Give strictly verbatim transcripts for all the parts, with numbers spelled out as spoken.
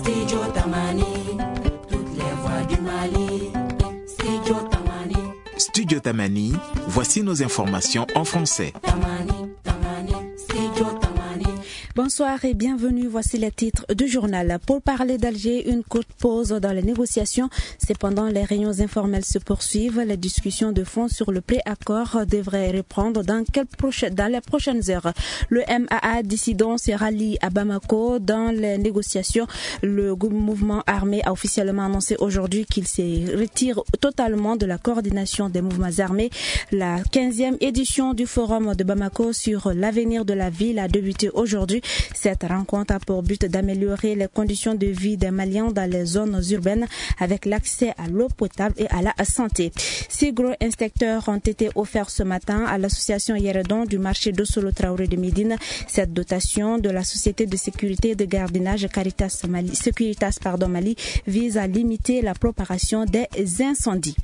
Studio Tamani, toutes les voix du Mali. Studio Tamani. Studio Tamani, voici nos informations en français. Tamani, Tamani, Studio Tamani. Bonsoir et bienvenue, voici les titres du journal. Pour parler d'Alger, une courte pause dans les négociations. Cependant, les réunions informelles se poursuivent. Les discussions de fond sur le pré-accord devraient reprendre dans, quelques dans les prochaines heures. Le M A A dissident se rallie à Bamako dans les négociations. Le mouvement armé a officiellement annoncé aujourd'hui qu'il se retire totalement de la coordination des mouvements armés. La quinzième édition du forum de Bamako sur l'avenir de la ville a débuté aujourd'hui. Cette rencontre a pour but d'améliorer les conditions de vie des Maliens dans les zones urbaines avec l'accès à l'eau potable et à la santé. Six gros inspecteurs ont été offerts ce matin à l'association Yeredon du marché de Solo Traoré de Médine. Cette dotation de la société de sécurité et de gardiennage Caritas Mali, Securitas pardon, Mali vise à limiter la propagation des incendies.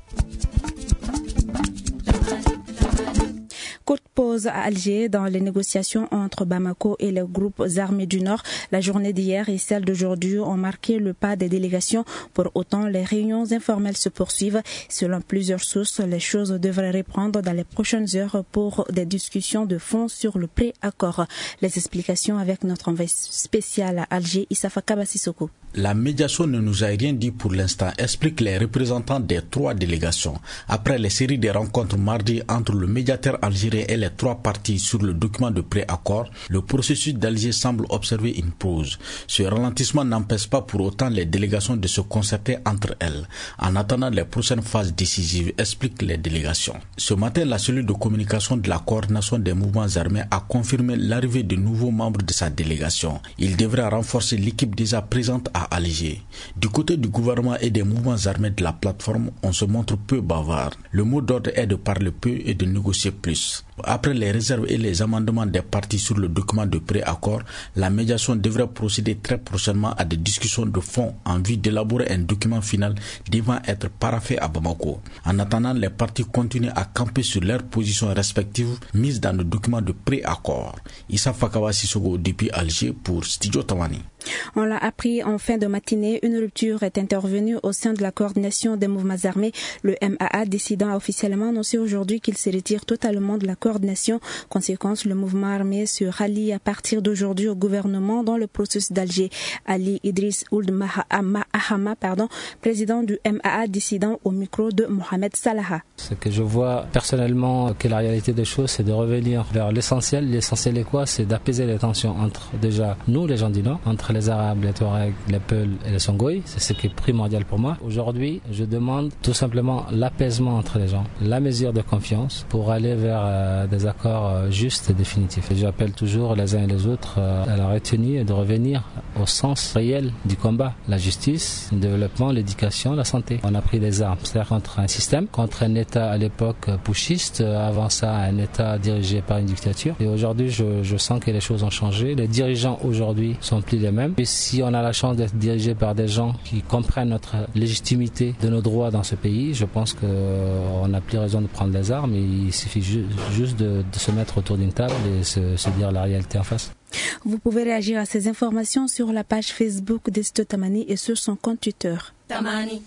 Courte pause à Alger dans les négociations entre Bamako et les groupes armés du Nord. La journée d'hier et celle d'aujourd'hui ont marqué le pas des délégations. Pour autant, les réunions informelles se poursuivent. Selon plusieurs sources, les choses devraient reprendre dans les prochaines heures pour des discussions de fond sur le pré-accord. Les explications avec notre envoyé spécial à Alger, Issafa Kabasisoko. La médiation ne nous a rien dit pour l'instant, expliquent les représentants des trois délégations. Après les séries de rencontres mardi entre le médiateur algérien et les trois parties sur le document de pré-accord, le processus d'Alger semble observer une pause. Ce ralentissement n'empêche pas pour autant les délégations de se concerter entre elles, en attendant les prochaines phases décisives, expliquent les délégations. Ce matin, la cellule de communication de la coordination des mouvements armés a confirmé l'arrivée de nouveaux membres de sa délégation. Il devrait renforcer l'équipe déjà présente à Alger. Du côté du gouvernement et des mouvements armés de la plateforme, on se montre peu bavard. Le mot d'ordre est de parler peu et de négocier plus. Après les réserves et les amendements des parties sur le document de pré-accord, la médiation devrait procéder très prochainement à des discussions de fond en vue d'élaborer un document final devant être paraphé à Bamako. En attendant, les parties continuent à camper sur leurs positions respectives mises dans le document de pré-accord. Issa Fakawa Sissoko depuis Alger pour Studio Tamani. On l'a appris en fin de matinée, une rupture est intervenue au sein de la coordination des mouvements armés. Le M A A décidant a officiellement annoncé aujourd'hui qu'il se retire totalement de la coordination. Conséquence, le mouvement armé se rallie à partir d'aujourd'hui au gouvernement dans le processus d'Alger. Ali Idriss Ould Ahama, pardon, président du M A A dissident au micro de Mohamed Salaha. Ce que je vois personnellement que la réalité des choses, c'est de revenir vers l'essentiel. L'essentiel est quoi? C'est d'apaiser les tensions entre déjà nous, les gens du Nord, entre les Arabes, les Touaregs, les Peuls et les Songhai. C'est ce qui est primordial pour moi. Aujourd'hui, je demande tout simplement l'apaisement entre les gens, la mesure de confiance pour aller vers euh, des accords euh, justes et définitifs. Et j'appelle toujours les uns et les autres euh, à la retenue et de revenir au sens réel du combat. La justice, le développement, l'éducation, la santé. On a pris des armes, c'est-à-dire contre un système, contre un État à l'époque putschiste, avant ça un État dirigé par une dictature. Et aujourd'hui, je, je sens que les choses ont changé. Les dirigeants aujourd'hui sont plus les mêmes. Et si on a la chance d'être dirigé par des gens qui comprennent notre légitimité de nos droits dans ce pays, je pense qu'on n'a plus raison de prendre les armes. Et il suffit ju- juste de, de se mettre autour d'une table et se, se dire la réalité en face. Vous pouvez réagir à ces informations sur la page Facebook d'Esto Tamani et sur son compte Twitter. Tamani.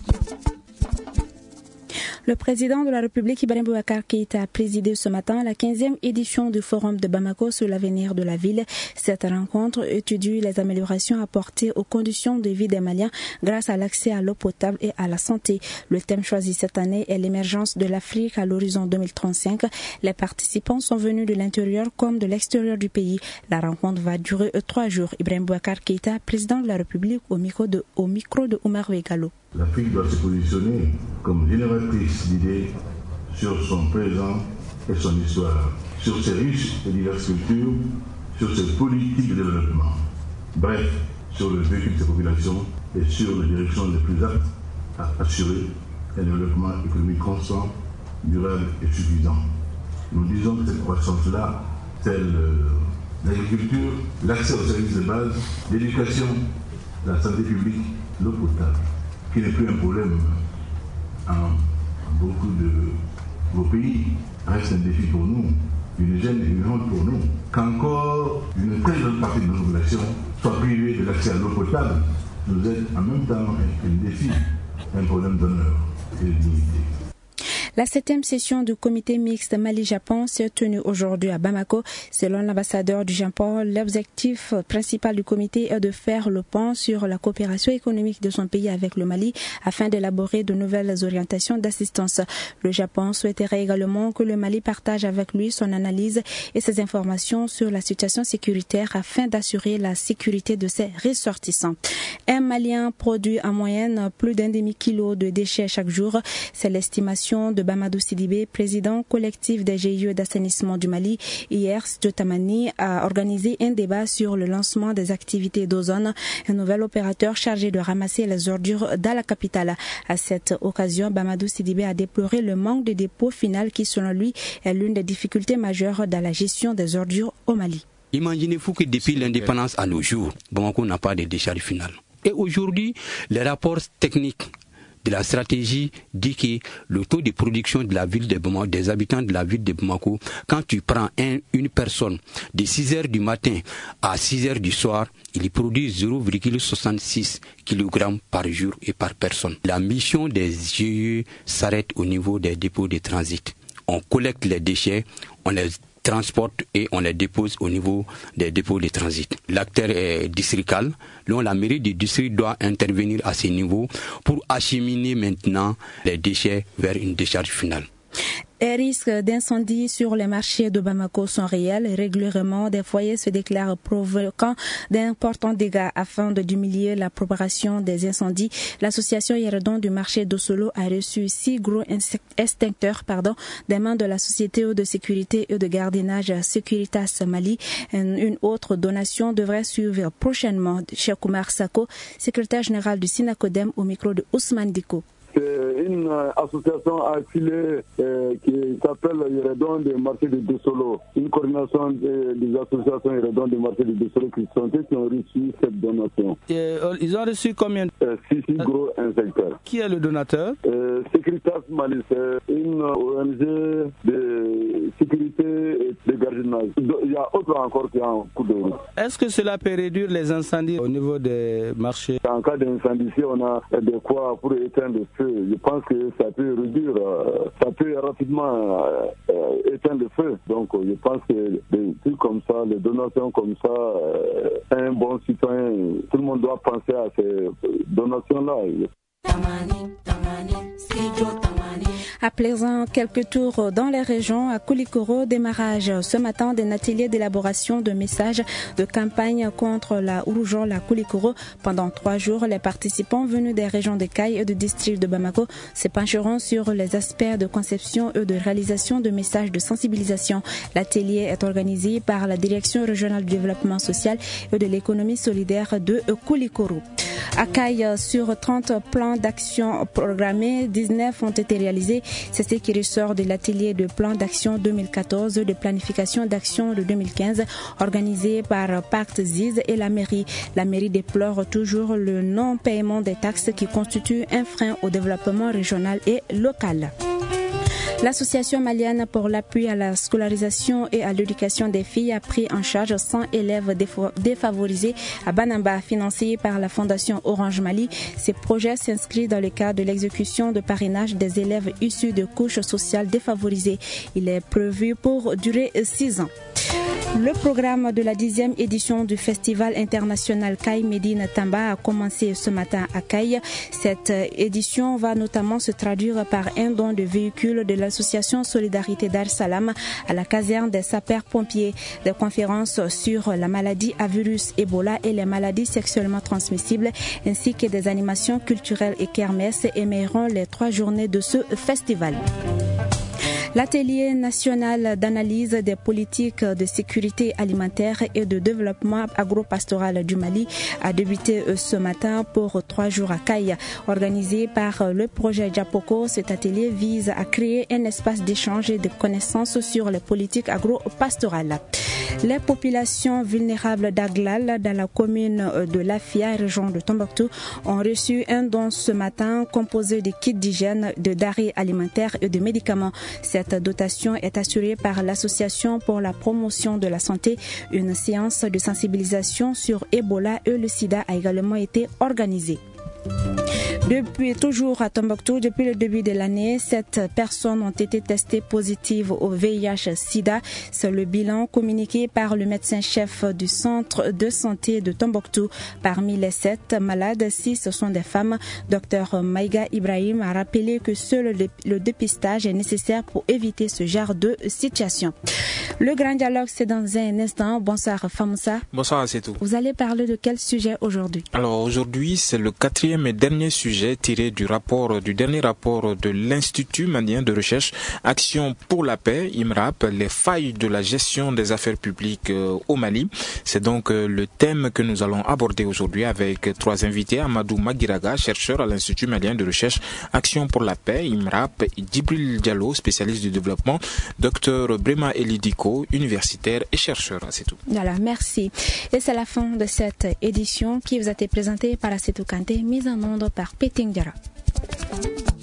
Le président de la République, Ibrahim Boubacar Keïta, a présidé ce matin la quinzième édition du Forum de Bamako sur l'avenir de la ville. Cette rencontre étudie les améliorations apportées aux conditions de vie des Maliens grâce à l'accès à l'eau potable et à la santé. Le thème choisi cette année est l'émergence de l'Afrique à l'horizon deux mille trente-cinq. Les participants sont venus de l'intérieur comme de l'extérieur du pays. La rencontre va durer trois jours. Ibrahim Boubacar Keïta, président de la République, au micro de, au micro de Oumar Wegalo. L'Afrique doit se positionner comme génératrice d'idées sur son présent et son histoire, sur ses riches et diverses cultures, sur ses politiques de développement, bref, sur le vécu de ses populations et sur les directions les plus aptes à assurer un développement économique constant, durable et suffisant. Nous disons que cette croissance-là, telle euh, l'agriculture, l'accès aux services de base, l'éducation, la santé publique, l'eau potable, qui n'est plus un problème en beaucoup de vos pays, reste un défi pour nous, une gêne et une honte pour nous, qu'encore une très grande partie de nos populations soit privée de l'accès à l'eau potable nous est en même temps un défi, un problème d'honneur et de dignité. La septième session du comité mixte Mali-Japon s'est tenue aujourd'hui à Bamako. Selon l'ambassadeur du Japon, l'objectif principal du comité est de faire le point sur la coopération économique de son pays avec le Mali afin d'élaborer de nouvelles orientations d'assistance. Le Japon souhaiterait également que le Mali partage avec lui son analyse et ses informations sur la situation sécuritaire afin d'assurer la sécurité de ses ressortissants. Un Malien produit en moyenne plus d'un demi-kilo de déchets chaque jour. C'est l'estimation de Mamadou Sidibé, président collectif des G I E d'assainissement du Mali. Hier, Stjotamani a organisé un débat sur le lancement des activités d'Ozone, un nouvel opérateur chargé de ramasser les ordures dans la capitale. À cette occasion, Mamadou Sidibé a déploré le manque de dépôt final qui, selon lui, est l'une des difficultés majeures dans la gestion des ordures au Mali. Imaginez-vous que depuis l'indépendance à nos jours, Bamako n'a pas de décharge finale. Et aujourd'hui, les rapports techniques de la stratégie dit que le taux de production de la ville de Bamako, des habitants de la ville de Bamako, quand tu prends un, une personne de six heures du matin à six heures du soir, il produit zéro virgule soixante-six kilogrammes par jour et par personne. La mission des G I E s'arrête au niveau des dépôts de transit. On collecte les déchets, on les transporte et on les dépose au niveau des dépôts de transit. L'acteur est districal. Donc la mairie du district doit intervenir à ce niveau pour acheminer maintenant les déchets vers une décharge finale. Les risques d'incendie sur les marchés de Bamako sont réels. Régulièrement, des foyers se déclarent provoquant d'importants dégâts. Afin de diminuer la propagation des incendies, l'association Yeredon du marché d'Osolo a reçu six gros extincteurs pardon, des mains de la société de sécurité et de gardiennage Securitas Mali. Une autre donation devrait suivre prochainement. Cheikh Oumar Sako, secrétaire général du Sinacodem, au micro de Ousmane Diko. C'est une euh, association affiliée euh, qui s'appelle Yeredon des marchés de Dessolo. Une coordination de, des associations Yeredon des marchés de Dessolo qui sont qui ont reçu cette donation. Et, euh, ils ont reçu combien euh, Six, six gros inspecteurs. Qui est le donateur? euh, Securitas Mali, c'est une O N G de sécurité et de gardiennage. Il y a autre encore qui a un coup de route. Est-ce que cela peut réduire les incendies au niveau des marchés? En cas d'incendie, si on a de quoi pour éteindre le feu, je pense que ça peut réduire, euh, ça peut rapidement euh, éteindre le feu. Donc je pense que des trucs comme ça, les donations comme ça, euh, un bon citoyen, tout le monde doit penser à ces donations-là. Tamani, tamani, Skijo tamani. À présent, quelques tours dans les régions. À Koulikoro, démarrage ce matin d'un atelier d'élaboration de messages de campagne contre la rougeole à Koulikoro. Pendant trois jours, les participants venus des régions de Kaï et du district de Bamako se pencheront sur les aspects de conception et de réalisation de messages de sensibilisation. L'atelier est organisé par la Direction régionale du développement social et de l'économie solidaire de Koulikoro. À Kaï, sur trente plans d'action programmés, dix-neuf ont été réalisés. C'est ce qui ressort de l'atelier de plan d'action deux mille quatorze, de planification d'action de deux mille quinze, organisé par Pacte Ziz et la mairie. La mairie déplore toujours le non-paiement des taxes qui constitue un frein au développement régional et local. L'Association malienne pour l'appui à la scolarisation et à l'éducation des filles a pris en charge cent élèves défavorisés à Banamba, financés par la Fondation Orange Mali. Ces projets s'inscrivent dans le cadre de l'exécution de parrainage des élèves issus de couches sociales défavorisées. Il est prévu pour durer six ans. Le programme de la dixième édition du Festival international Kaï Médine Tamba a commencé ce matin à Kaï. Cette édition va notamment se traduire par un don de véhicules de l'association Solidarité Dar Salam à la caserne des sapeurs-pompiers. Des conférences sur la maladie à virus Ebola et les maladies sexuellement transmissibles, ainsi que des animations culturelles et kermesses émergeront les trois journées de ce festival. L'atelier national d'analyse des politiques de sécurité alimentaire et de développement agropastoral du Mali a débuté ce matin pour trois jours à Kaï. Organisé par le projet Japoko, cet atelier vise à créer un espace d'échange et de connaissances sur les politiques agro-pastorales. Les populations vulnérables d'Aglal, dans la commune de Lafia, région de Tombouctou, ont reçu un don ce matin composé de kits d'hygiène, de denrées alimentaires et de médicaments. Cette dotation est assurée par l'Association pour la promotion de la santé. Une séance de sensibilisation sur Ebola et le sida a également été organisée. Depuis toujours à Tombouctou, depuis le début de l'année, sept personnes ont été testées positives au V I H sida. C'est le bilan communiqué par le médecin-chef du centre de santé de Tombouctou. Parmi les sept malades, six sont des femmes. Docteur Maïga Ibrahim a rappelé que seul le dépistage est nécessaire pour éviter ce genre de situation. Le grand dialogue, c'est dans un instant. Bonsoir Famoussa. Bonsoir, c'est tout. Vous allez parler de quel sujet aujourd'hui? Alors aujourd'hui, c'est le quatrième et dernier sujet tiré du rapport, du dernier rapport de l'Institut malien de recherche Action pour la paix, I M R A P, les failles de la gestion des affaires publiques euh, au Mali. C'est donc euh, le thème que nous allons aborder aujourd'hui avec trois invités: Amadou Magiraga, chercheur à l'Institut malien de recherche Action pour la paix, I M R A P, et Djibril Diallo, spécialiste du développement, docteur Brema Elidiko, universitaire et chercheur. C'est tout. Voilà, merci. Et c'est la fin de cette édition qui vous a été présentée par Assetou Kanté, mise en onde par Peting Diarra.